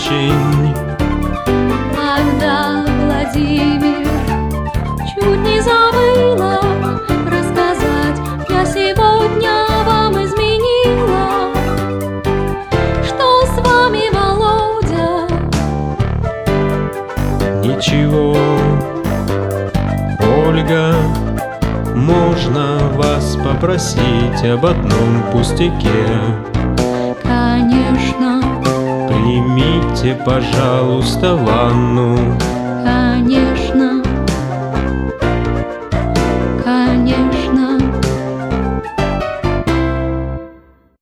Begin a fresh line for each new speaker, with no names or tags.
очень.
Ах да, Владимир, чуть не забыла рассказать, я сегодня вам изменила. Что с вами, Володя?
Ничего, Ольга, можно вас попросить об одном пустяке?
Конечно,
Примите, пожалуйста, ванну.
конечно.